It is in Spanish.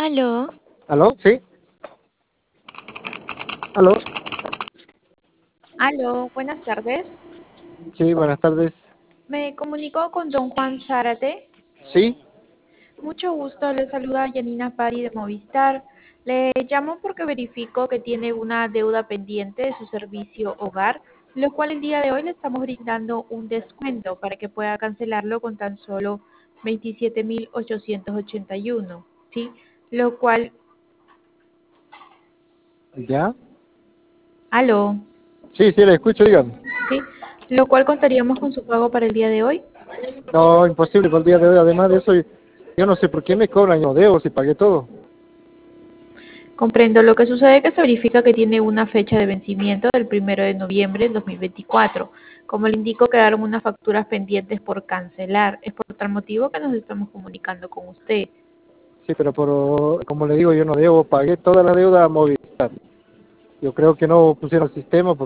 Aló, ¿Aló? ¿Sí? ¿Aló? Aló, buenas tardes. Sí, buenas tardes. Me comunico con don Juan Zárate. ¿Sí? Mucho gusto, le saluda Yanina Pari de Movistar. Le llamo porque verifico que tiene una deuda pendiente de su servicio hogar, lo cual el día de hoy le estamos brindando un descuento para que pueda cancelarlo con tan solo 27.881, ¿sí? Lo cual, ¿Ya? aló, Sí, sí, le escucho, dígame. ¿sí? Lo cual contaríamos con su pago para el día de hoy. No, imposible por el día de hoy. Además de eso, yo no sé por qué me cobran, yo debo si pagué todo. Comprendo. Lo que sucede es que se verifica que tiene una fecha de vencimiento del 1 de noviembre del 2024. Como le indico, quedaron unas facturas pendientes por cancelar. Es por tal motivo que nos estamos comunicando con usted. Sí, pero como le digo, yo no debo, pagué toda la deuda a Movistar. Yo creo que no pusieron el sistema